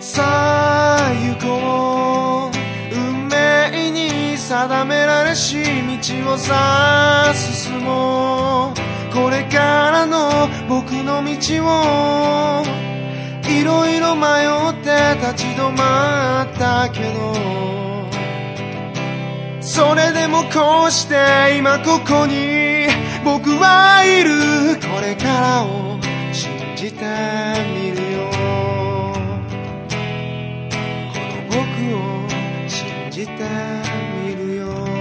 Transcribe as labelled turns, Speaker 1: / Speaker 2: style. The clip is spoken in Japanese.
Speaker 1: さあ行こう、運命に定められし道をさあ進もう。これからの僕の道をいろいろ迷って立ち止まったけど、それでもこうして今ここに僕はいる。これからを信じてみるよ、この僕を信じてみるよ。